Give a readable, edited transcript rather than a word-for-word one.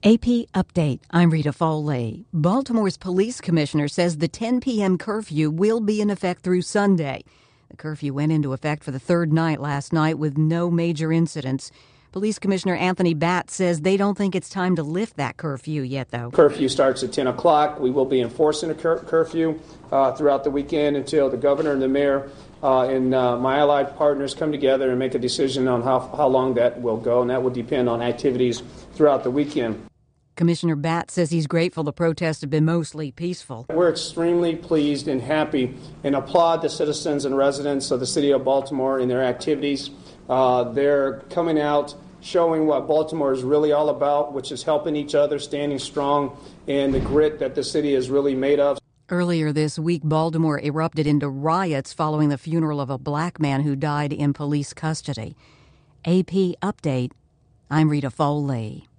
AP Update. I'm Rita Foley. Baltimore's police commissioner says the 10 p.m. curfew will be in effect through Sunday. The curfew went into effect for the third night last night with no major incidents. Police Commissioner Anthony Batt says they don't think it's time to lift that curfew yet, though. Curfew starts at 10 o'clock. We will be enforcing a curfew throughout the weekend until the governor and the mayor and my allied partners come together and make a decision on how long that will go, and that will depend on activities throughout the weekend. Commissioner Batt says he's grateful the protests have been mostly peaceful. We're extremely pleased and happy and applaud the citizens and residents of the city of Baltimore in their activities. They're coming out, showing what Baltimore is really all about, which is helping each other, standing strong, and the grit that the city is really made of. Earlier this week, Baltimore erupted into riots following the funeral of a black man who died in police custody. AP Update. I'm Rita Foley.